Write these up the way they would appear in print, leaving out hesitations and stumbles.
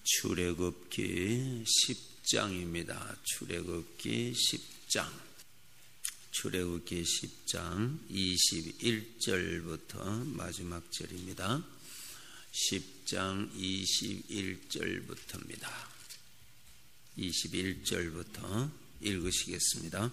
출애굽기 10장입니다. 출애굽기 10장. 출애굽기 10장 21절부터 마지막 절입니다. 10장 21절부터입니다. 21절부터 읽으시겠습니다.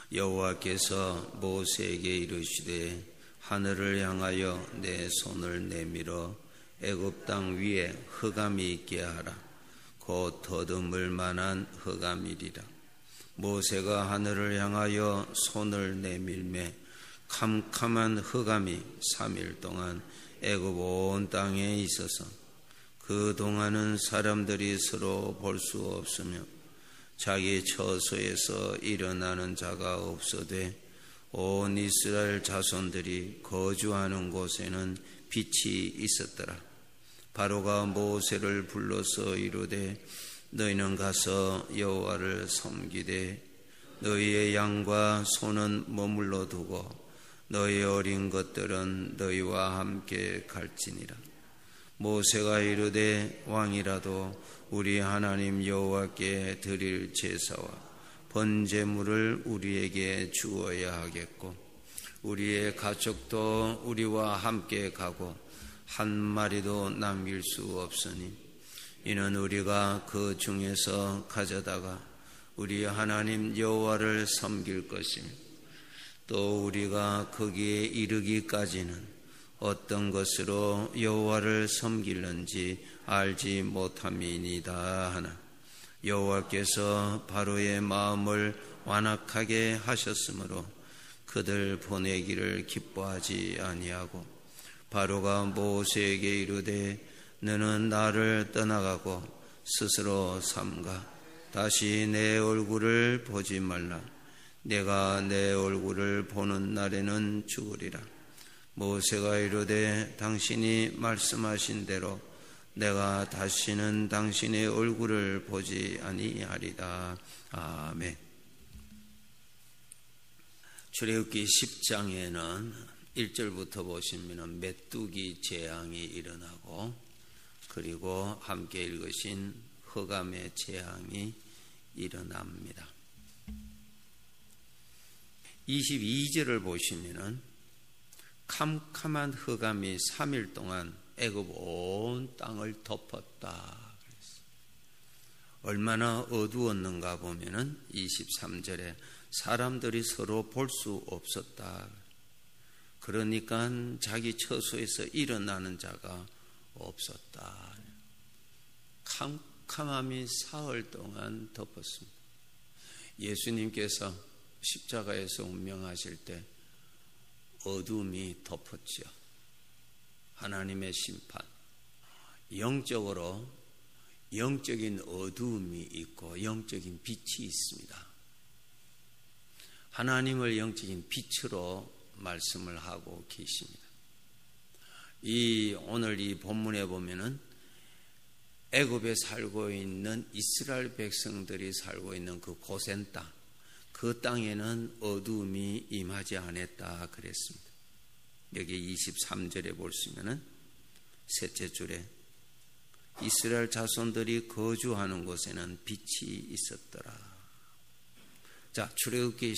여호와께서 모세에게 이르시되 하늘을 향하여 내 손을 내밀어 애굽 땅 위에 흑암이 있게 하라. 곧 더듬을 만한 흑암이리라. 모세가 하늘을 향하여 손을 내밀매 캄캄한 흑암이 3일 동안 애굽 온 땅에 있어서 그 동안은 사람들이 서로 볼 수 없으며 자기 처소에서 일어나는 자가 없어되 온 이스라엘 자손들이 거주하는 곳에는 빛이 있었더라. 바로가 모세를 불러서 이르되 너희는 가서 여호와를 섬기되 너희의 양과 소는 머물러 두고 너희 어린 것들은 너희와 함께 갈지니라. 모세가 이르되 왕이라도 우리 하나님 여호와께 드릴 제사와 번제물을 우리에게 주어야 하겠고 우리의 가족도 우리와 함께 가고 한 마리도 남길 수 없으니 이는 우리가 그 중에서 가져다가 우리 하나님 여호와를 섬길 것이며 또 우리가 거기에 이르기까지는 어떤 것으로 여호와를 섬기는지 알지 못함이니이다 하나 여호와께서 바로의 마음을 완악하게 하셨으므로 그들 보내기를 기뻐하지 아니하고 바로가 모세에게 이르되 너는 나를 떠나가고 스스로 삼가 다시 내 얼굴을 보지 말라. 내가 내 얼굴을 보는 날에는 죽으리라. 모세가 이르되 당신이 말씀하신 대로 내가 다시는 당신의 얼굴을 보지 아니하리다. 아멘. 출애굽기 10장에는 1절부터 보시면 메뚜기 재앙이 일어나고 그리고 함께 읽으신 흑암의 재앙이 일어납니다. 22절을 보시면 캄캄한 흑암이 3일 동안 애굽 온 땅을 덮었다. 얼마나 어두웠는가 보면은 23절에 사람들이 서로 볼 수 없었다. 그러니까 자기 처소에서 일어나는 자가 없었다. 캄캄함이 사흘 동안 덮었습니다. 예수님께서 십자가에서 운명하실 때 어둠이 덮었죠. 하나님의 심판. 영적으로 영적인 어두움이 있고 영적인 빛이 있습니다. 하나님을 영적인 빛으로 말씀을 하고 계십니다. 오늘 이 본문에 보면은 애굽에 살고 있는 이스라엘 백성들이 살고 있는 그 고센 땅, 그 땅에는 어두움이 임하지 않았다 그랬습니다. 여기 23절에 보시면은 셋째 줄에 이스라엘 자손들이 거주하는 곳에는 빛이 있었더라. 자, 출애굽기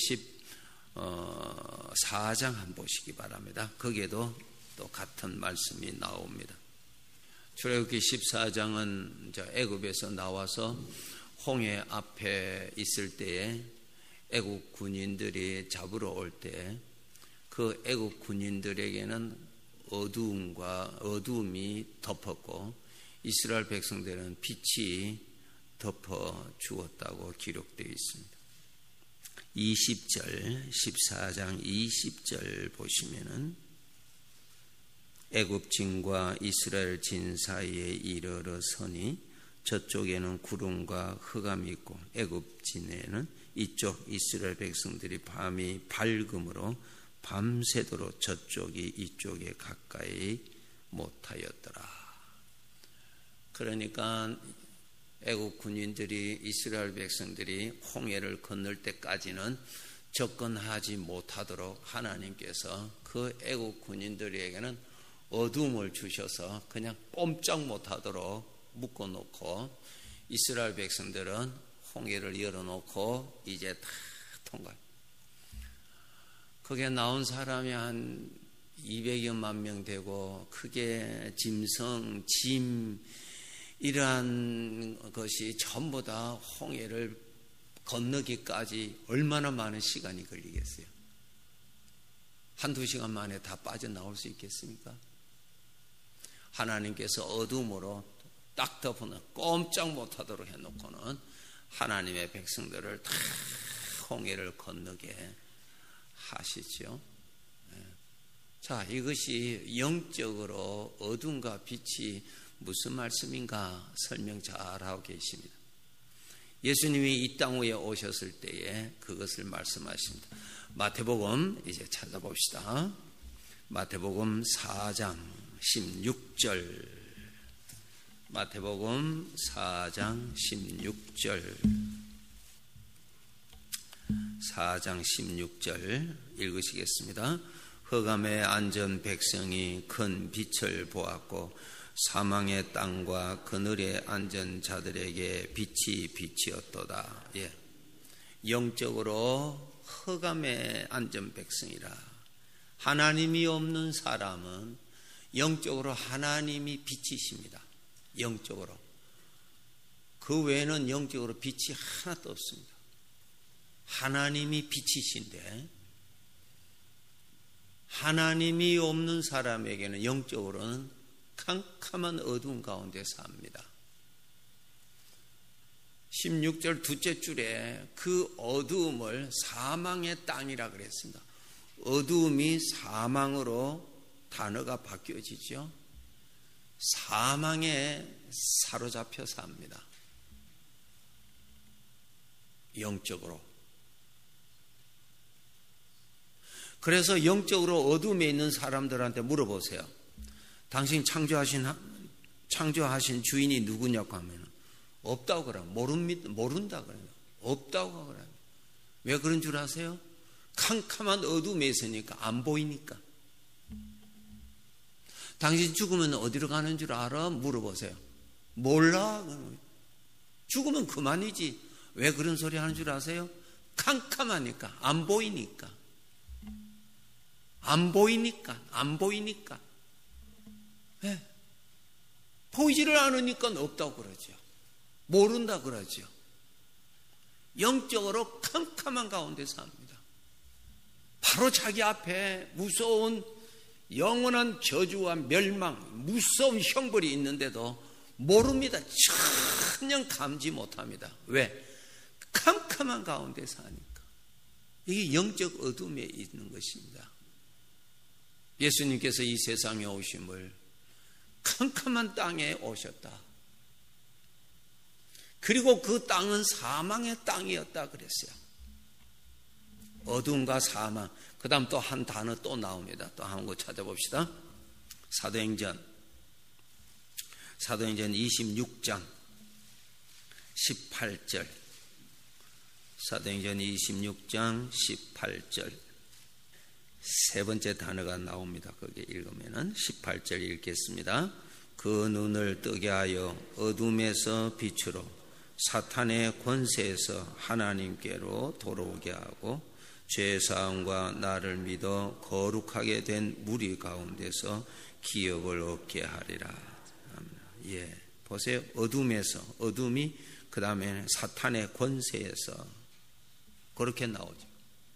14장 한번 보시기 바랍니다. 거기에도 또 같은 말씀이 나옵니다. 출애굽기 14장은 애굽에서 나와서 홍해 앞에 있을 때에 애굽 군인들이 잡으러 올 때 그 애굽 군인들에게는 어두움이 덮었고 이스라엘 백성들은 빛이 덮어 주었다고 기록되어 있습니다. 20절 14장 20절 보시면은 애굽 진과 이스라엘 진 사이에 이르러 서니 저쪽에는 구름과 흑암이 있고 애굽 진에는 이쪽 이스라엘 백성들이 밤이 밝음으로 밤새도록 저쪽이 이쪽에 가까이 못하였더라. 그러니까 애굽 군인들이 이스라엘 백성들이 홍해를 건널 때까지는 접근하지 못하도록 하나님께서 그 애국 군인들에게는 어두움을 주셔서 그냥 꼼짝 못하도록 묶어놓고 이스라엘 백성들은 홍해를 열어놓고 이제 다 통과해요. 거기에 나온 사람이 한 200여만 명 되고 크게 짐승, 짐 이러한 것이 전부 다 홍해를 건너기까지 얼마나 많은 시간이 걸리겠어요? 한두 시간 만에 다 빠져나올 수 있겠습니까? 하나님께서 어둠으로 딱 덮어놓은 꼼짝 못하도록 해놓고는 하나님의 백성들을 다 홍해를 건너게 하시죠. 자, 이것이 영적으로 어둠과 빛이 무슨 말씀인가 설명 잘하고 계십니다. 예수님이 이 땅 위에 오셨을 때에 그것을 말씀하십니다. 마태복음 이제 찾아봅시다. 마태복음 4장 16절. 마태복음 4장 16절. 4장 16절 읽으시겠습니다. 흑암에 앉은 백성이 큰 빛을 보았고 사망의 땅과 그늘에 앉은 자들에게 빛이 비치었도다. 예. 영적으로 흑암에 앉은 백성이라. 하나님이 없는 사람은 영적으로 하나님이 빛이십니다. 영적으로. 그 외에는 영적으로 빛이 하나도 없습니다. 하나님이 빛이신데 하나님이 없는 사람에게는 영적으로는 캄캄한 어두운 가운데 삽니다. 16절 둘째 줄에 그 어두움을 사망의 땅이라 그랬습니다. 어두움이 사망으로 단어가 바뀌어지죠. 사망에 사로잡혀 삽니다. 영적으로. 그래서 영적으로 어둠에 있는 사람들한테 물어보세요. 당신 창조하신 주인이 누구냐고 하면 없다고 그러면 모른다 그래요. 없다고 그래요. 왜 그런 줄 아세요? 캄캄한 어둠에 있으니까 안 보이니까. 당신 죽으면 어디로 가는 줄 알아? 물어보세요. 몰라. 죽으면 그만이지. 왜 그런 소리 하는 줄 아세요? 캄캄하니까, 안 보이니까. 안 보이니까. 네. 보이지를 않으니까 없다고 그러죠. 모른다 그러죠. 영적으로 캄캄한 가운데 삽니다. 바로 자기 앞에 무서운 영원한 저주와 멸망, 무서운 형벌이 있는데도 모릅니다. 전혀 감지 못합니다. 왜? 캄캄한 가운데 사니까. 이게 영적 어둠에 있는 것입니다. 예수님께서 이 세상에 오심을 캄캄한 땅에 오셨다. 그리고 그 땅은 사망의 땅이었다 그랬어요. 어둠과 사망. 그 다음 또 한 단어 또 나옵니다. 또 한 거 찾아봅시다. 사도행전 26장 18절. 사도행전 26장 18절. 세 번째 단어가 나옵니다. 거기 읽으면은 18절 읽겠습니다. 그 눈을 뜨게 하여 어둠에서 빛으로 사탄의 권세에서 하나님께로 돌아오게 하고 죄사함과 나를 믿어 거룩하게 된 무리 가운데서 기업을 얻게 하리라. 예, 보세요. 어둠이 그 다음에 사탄의 권세에서 그렇게 나오죠.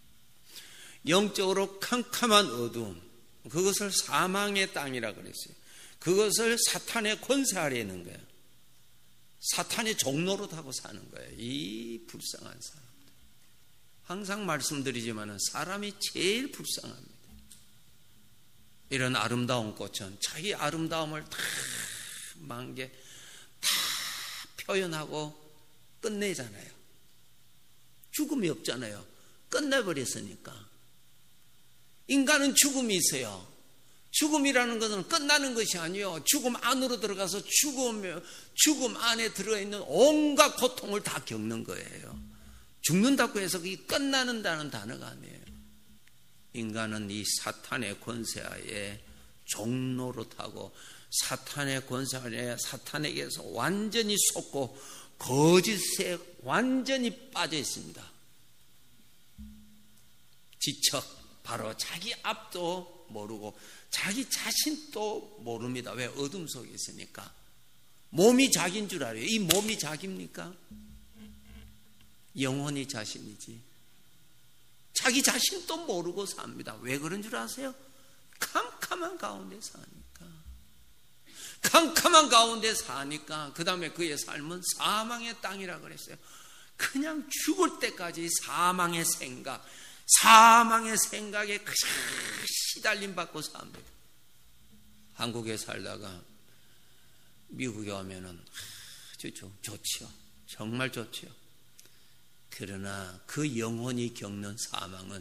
영적으로 캄캄한 어둠, 그것을 사망의 땅이라 그랬어요. 그것을 사탄의 권세 아래에 있는 거예요. 사탄의 종로로 타고 사는 거예요. 이 불쌍한 사람들. 항상 말씀드리지만 사람이 제일 불쌍합니다. 이런 아름다운 꽃은 자기 아름다움을 다 만개 다 표현하고 끝내잖아요. 죽음이 없잖아요. 끝내버렸으니까. 인간은 죽음이 있어요. 죽음이라는 것은 끝나는 것이 아니에요. 죽음 안으로 들어가서 죽음 안에 들어있는 온갖 고통을 다 겪는 거예요. 죽는다고 해서 그게 끝나는다는 단어가 아니에요. 인간은 이 사탄의 권세하에 종로로 타고 사탄의 권세 아래 사탄에게서 완전히 속고 거짓에 완전히 빠져 있습니다. 지척, 바로 자기 앞도 모르고 자기 자신도 모릅니다. 왜? 어둠 속에 있으니까. 몸이 자기인 줄 알아요. 이 몸이 자기입니까? 영혼이 자신이지. 자기 자신도 모르고 삽니다. 왜 그런 줄 아세요? 캄캄한 가운데 사니까. 캄캄한 가운데 사니까 그 다음에 그의 삶은 사망의 땅이라 그랬어요. 그냥 죽을 때까지 사망의 생각에 그냥 시달림 받고 삽니다. 한국에 살다가 미국에 오면은 아주 좋지요. 정말 좋지요. 그러나 그 영혼이 겪는 사망은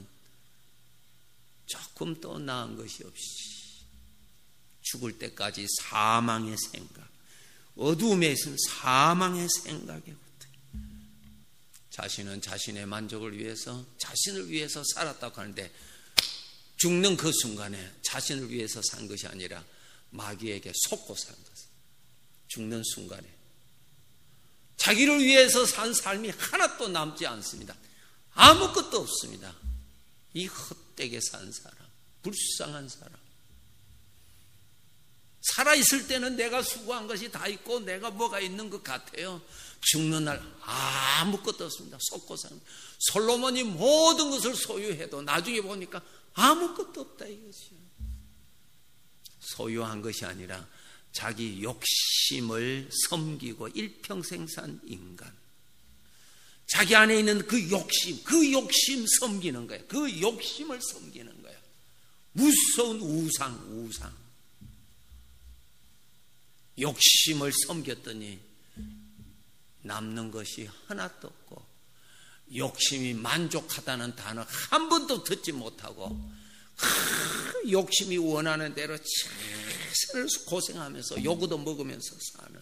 조금 또 나은 것이 없이 죽을 때까지 사망의 생각, 어두움에 있으면 사망의 생각이거든요. 자신은 자신의 만족을 위해서, 자신을 위해서 살았다고 하는데 죽는 그 순간에 자신을 위해서 산 것이 아니라 마귀에게 속고 산 것이에요. 죽는 순간에 자기를 위해서 산 삶이 하나도 남지 않습니다. 아무것도 없습니다. 이 헛되게 산 사람, 불쌍한 사람. 살아있을 때는 내가 수고한 것이 다 있고 내가 뭐가 있는 것 같아요. 죽는 날 아무것도 없습니다. 속고 사는. 솔로몬이 모든 것을 소유해도 나중에 보니까 아무것도 없다 이것이요. 소유한 것이 아니라 자기 욕심을 섬기고 일평생 산 인간. 자기 안에 있는 그 욕심 섬기는 거예요. 그 욕심을 섬기는 거예요. 무서운 우상. 욕심을 섬겼더니 남는 것이 하나도 없고, 욕심이 만족하다는 단어 한 번도 듣지 못하고 욕심이 원하는 대로 최선을 고생하면서 요구도 먹으면서 사는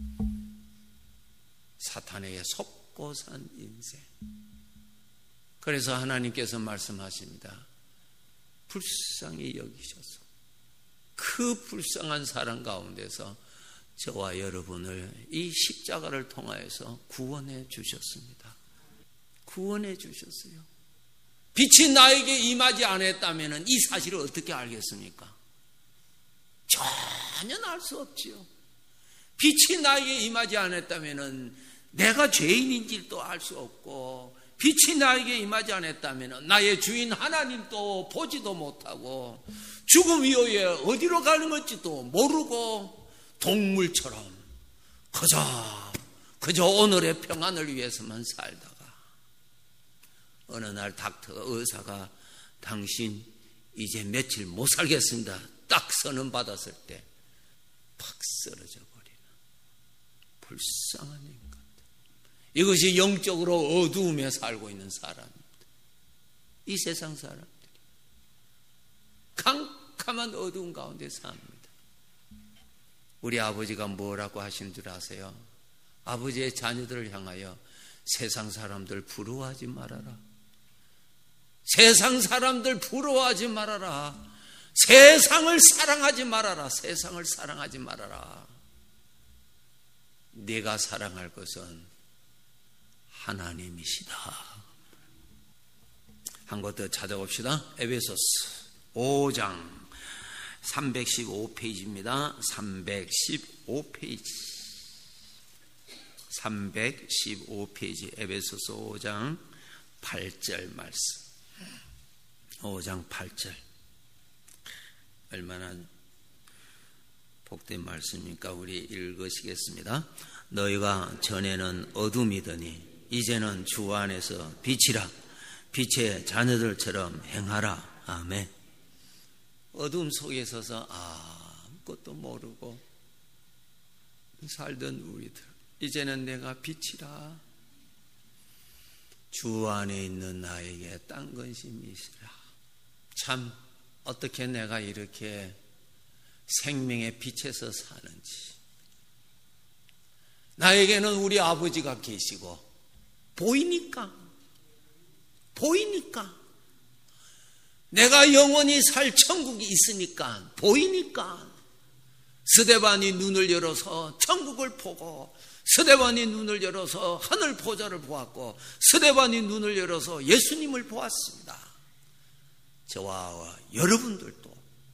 사탄에게 속고 산 인생. 그래서 하나님께서 말씀하십니다. 불쌍히 여기셔서 그 불쌍한 사람 가운데서 저와 여러분을 이 십자가를 통하여서 구원해 주셨습니다. 구원해 주셨어요. 빛이 나에게 임하지 않았다면 이 사실을 어떻게 알겠습니까? 전혀 알 수 없지요. 빛이 나에게 임하지 않았다면 내가 죄인인지도 알 수 없고, 빛이 나에게 임하지 않았다면 나의 주인 하나님도 보지도 못하고, 죽음 이후에 어디로 가는 건지도 모르고, 동물처럼 그저 오늘의 평안을 위해서만 살다가 어느 날 의사가 당신 이제 며칠 못 살겠습니다 딱 선언 받았을 때 팍 쓰러져 버리는 불쌍한 인간. 이것이 영적으로 어두움에 살고 있는 사람입니다. 이 세상 사람들이 캄캄한 어두운 가운데 삽니다. 우리 아버지가 뭐라고 하시는 줄 아세요? 아버지의 자녀들을 향하여 세상 사람들 부러워하지 말아라. 세상 사람들 부러워하지 말아라. 세상을 사랑하지 말아라. 세상을 사랑하지 말아라. 네가 사랑할 것은 하나님이시다. 한 것 더 찾아봅시다. 에베소서 5장 315페이지입니다. 315페이지 에베소서 5장 8절 말씀. 5장 8절. 얼마나 복된 말씀입니까? 우리 읽으시겠습니다. 너희가 전에는 어둠이더니 이제는 주 안에서 빛이라. 빛의 자녀들처럼 행하라. 아멘. 어둠 속에 서서 아무것도 모르고 살던 우리들, 이제는 내가 빛이라. 주 안에 있는 나에게 딴 근심이 있으라. 참 어떻게 내가 이렇게 생명의 빛에서 사는지. 나에게는 우리 아버지가 계시고 보이니까 내가 영원히 살 천국이 있으니까 보이니까 스데반이 눈을 열어서 천국을 보고, 스데반이 눈을 열어서 하늘 보좌를 보았고, 스데반이 눈을 열어서 예수님을 보았습니다. 저와 여러분들도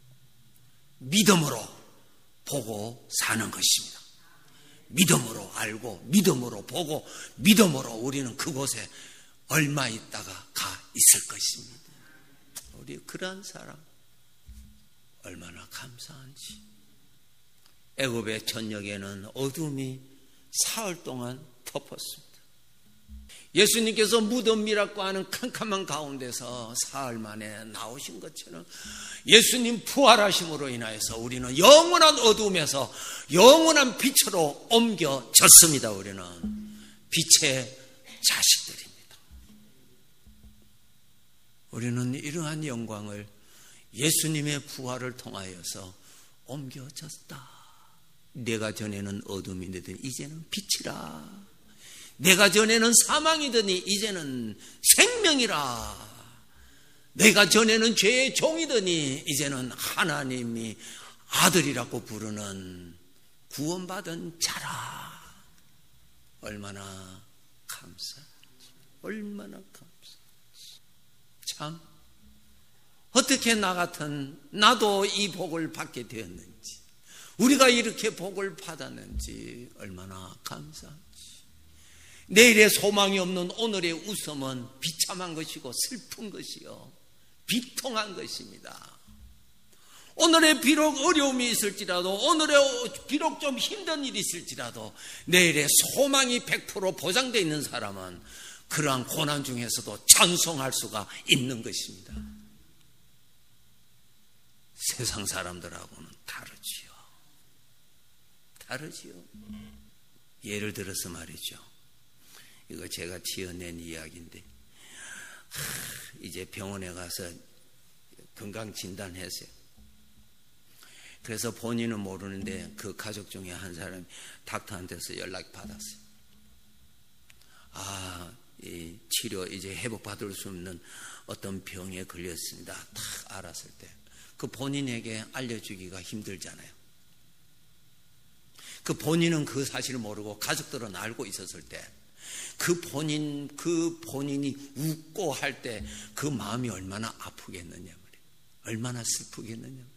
믿음으로 보고 사는 것입니다. 믿음으로 알고, 믿음으로 보고, 믿음으로 우리는 그곳에 얼마 있다가 가 있을 것입니다. 우리 그러한 사람 얼마나 감사한지. 애굽의 전역에는 어둠이 사흘 동안 덮었습니다. 예수님께서 무덤이라고 하는 캄캄한 가운데서 사흘 만에 나오신 것처럼 예수님 부활하심으로 인하여서 우리는 영원한 어둠에서 영원한 빛으로 옮겨졌습니다. 우리는 빛의 자식들입니다. 우리는 이러한 영광을 예수님의 부활을 통하여서 옮겨졌다. 내가 전에는 어둠이더니 이제는 빛이라. 내가 전에는 사망이더니 이제는 생명이라. 내가 전에는 죄의 종이더니 이제는 하나님이 아들이라고 부르는 구원받은 자라. 얼마나 감사한지, 얼마나 감사한지. 참 어떻게 나 같은 나도 이 복을 받게 되었는지, 우리가 이렇게 복을 받았는지 얼마나 감사한지. 내일의 소망이 없는 오늘의 웃음은 비참한 것이고 슬픈 것이요, 비통한 것입니다. 오늘에 비록 어려움이 있을지라도, 오늘에 비록 좀 힘든 일이 있을지라도 내일의 소망이 100% 보장되어 있는 사람은 그러한 고난 중에서도 찬송할 수가 있는 것입니다. 세상 사람들하고는 다르지요. 예를 들어서 말이죠. 이거 제가 지어낸 이야기인데, 이제 병원에 가서 건강진단했어요. 그래서 본인은 모르는데 그 가족 중에 한 사람이 닥터한테서 연락이 받았어요. 이 치료 이제 회복받을 수 없는 어떤 병에 걸렸습니다. 딱 알았을 때 그 본인에게 알려주기가 힘들잖아요. 그 본인은 그 사실을 모르고 가족들은 알고 있었을 때 그 본인이 웃고 할 때 그 마음이 얼마나 아프겠느냐 말이에요. 얼마나 슬프겠느냐 말이에요.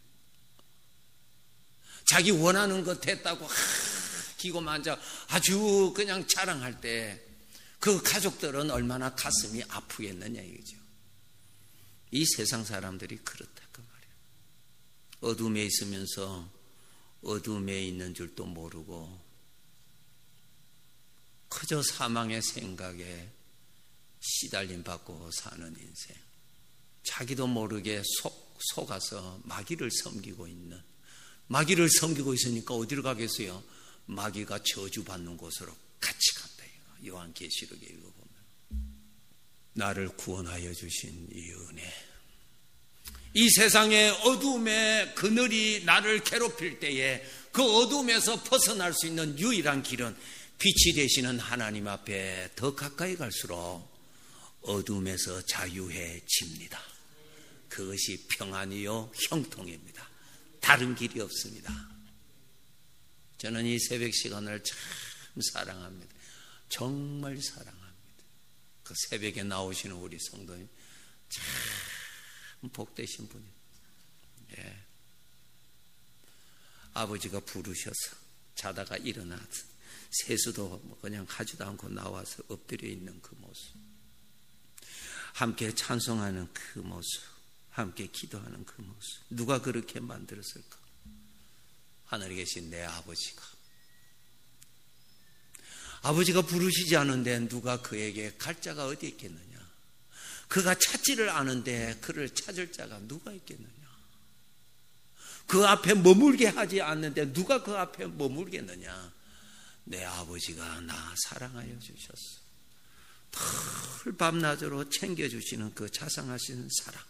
자기 원하는 것 됐다고 기고만져 아주 그냥 자랑할 때 그 가족들은 얼마나 가슴이 아프겠느냐 이거죠. 이 세상 사람들이 그렇다 그 말이에요. 어둠에 있으면서 어둠에 있는 줄도 모르고 그저 사망의 생각에 시달림 받고 사는 인생. 자기도 모르게 속아서 마귀를 섬기고 있으니까 어디로 가겠어요? 마귀가 저주받는 곳으로 같이 간다. 요한계시록에 읽어보면 나를 구원하여 주신 이 은혜, 이 세상의 어둠의 그늘이 나를 괴롭힐 때에 그 어둠에서 벗어날 수 있는 유일한 길은 빛이 되시는 하나님 앞에 더 가까이 갈수록 어둠에서 자유해집니다. 그것이 평안이요 형통입니다. 다른 길이 없습니다. 저는 이 새벽 시간을 참 사랑합니다. 정말 사랑합니다. 그 새벽에 나오시는 우리 성도님 참 복되신 분이에요. 예. 아버지가 부르셔서 자다가 일어나서 세수도 그냥 하지도 않고 나와서 엎드려 있는 그 모습, 함께 찬송하는 그 모습, 함께 기도하는 그 모습, 누가 그렇게 만들었을까? 하늘에 계신 내 아버지가 부르시지 않은데 누가 그에게 갈 자가 어디 있겠느냐? 그가 찾지를 않은데 그를 찾을 자가 누가 있겠느냐? 그 앞에 머물게 하지 않는데 누가 그 앞에 머물겠느냐? 내 아버지가 나 사랑하여 주셨어. 늘 밤낮으로 챙겨주시는 그 자상하신 사랑,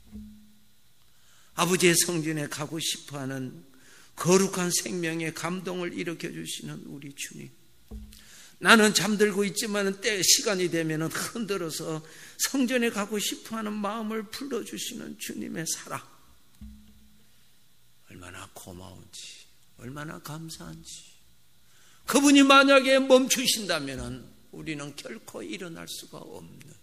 아버지의 성전에 가고 싶어하는 거룩한 생명의 감동을 일으켜주시는 우리 주님, 나는 잠들고 있지만 시간이 되면 흔들어서 성전에 가고 싶어하는 마음을 불러주시는 주님의 사랑, 얼마나 고마운지, 얼마나 감사한지. 그분이 만약에 멈추신다면 우리는 결코 일어날 수가 없는,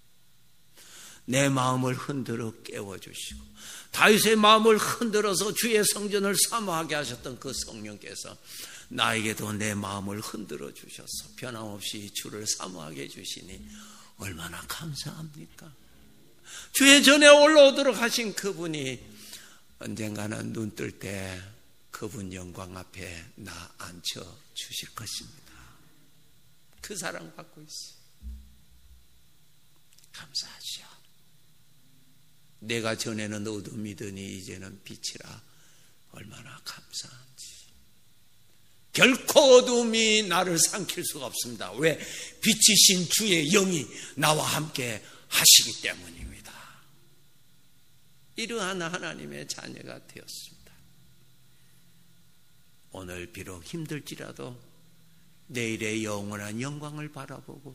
내 마음을 흔들어 깨워주시고 다윗의 마음을 흔들어서 주의 성전을 사모하게 하셨던 그 성령께서 나에게도 내 마음을 흔들어 주셔서 변함없이 주를 사모하게 해주시니 얼마나 감사합니까? 주의 전에 올라오도록 하신 그분이 언젠가는 눈 뜰 때 그분 영광 앞에 나 앉혀 주실 것입니다. 그 사랑 받고 있어요. 감사하죠. 내가 전에는 어둠이더니 이제는 빛이라 얼마나 감사한지. 결코 어둠이 나를 삼킬 수가 없습니다. 왜? 빛이신 주의 영이 나와 함께 하시기 때문입니다. 이러한 하나님의 자녀가 되었습니다. 오늘 비록 힘들지라도 내일의 영원한 영광을 바라보고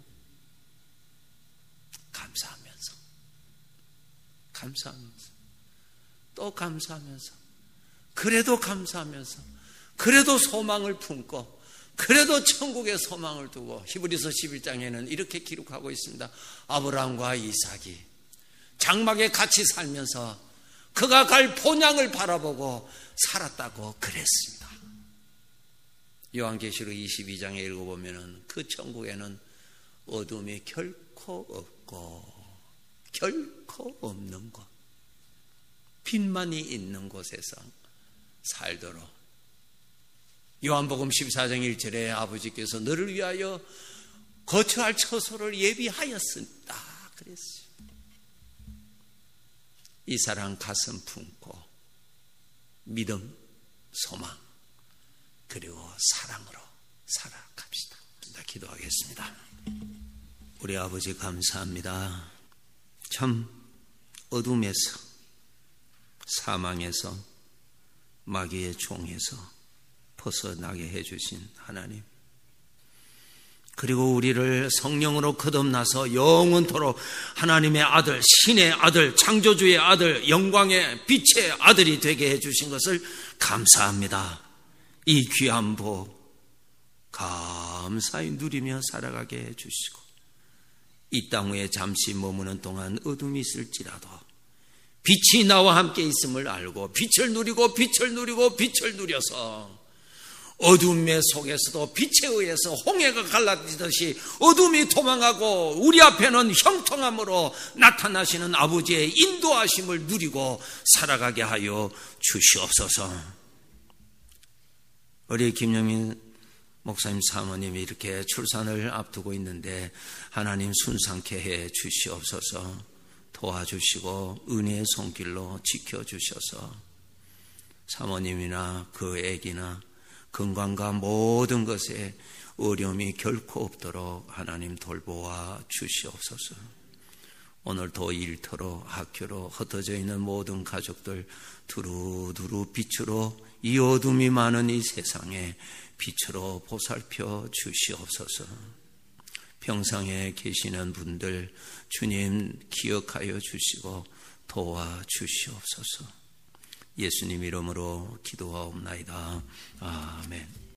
감사하면서 또 감사하면서 그래도 감사하면서 그래도 소망을 품고 그래도 천국의 소망을 두고 히브리서 11장에는 이렇게 기록하고 있습니다. 아브라함과 이삭이 장막에 같이 살면서 그가 갈 본향을 바라보고 살았다고 그랬습니다. 요한계시록 22장에 읽어보면 그 천국에는 어둠이 결코 없고 결코 없는 곳, 빛만이 있는 곳에서 살도록 요한복음 14장 1절에 아버지께서 너를 위하여 거처할 처소를 예비하였습니다 그랬어요. 이 사랑 가슴 품고 믿음, 소망 그리고 사랑으로 살아갑시다. 기도하겠습니다. 우리 아버지 감사합니다. 참 어둠에서 사망에서 마귀의 종에서 벗어나게 해주신 하나님, 그리고 우리를 성령으로 거듭나서 영원토록 하나님의 아들, 신의 아들, 창조주의 아들, 영광의 빛의 아들이 되게 해주신 것을 감사합니다. 이 귀한 복 감사히 누리며 살아가게 해주시고 이 땅 위에 잠시 머무는 동안 어둠이 있을지라도 빛이 나와 함께 있음을 알고 빛을 누리고 빛을 누리고 빛을 누려서 어둠의 속에서도 빛에 의해서 홍해가 갈라지듯이 어둠이 도망하고 우리 앞에는 형통함으로 나타나시는 아버지의 인도하심을 누리고 살아가게 하여 주시옵소서. 우리 김영민 목사님 사모님이 이렇게 출산을 앞두고 있는데 하나님 순산케 해 주시옵소서. 도와주시고 은혜의 손길로 지켜주셔서 사모님이나 그 아기나 건강과 모든 것에 어려움이 결코 없도록 하나님 돌보아 주시옵소서. 오늘도 일터로 학교로 흩어져 있는 모든 가족들 두루두루 빛으로 이 어둠이 많은 이 세상에 빛으로 보살펴 주시옵소서. 평상에 계시는 분들 주님 기억하여 주시고 도와 주시옵소서. 예수님 이름으로 기도하옵나이다. 아멘.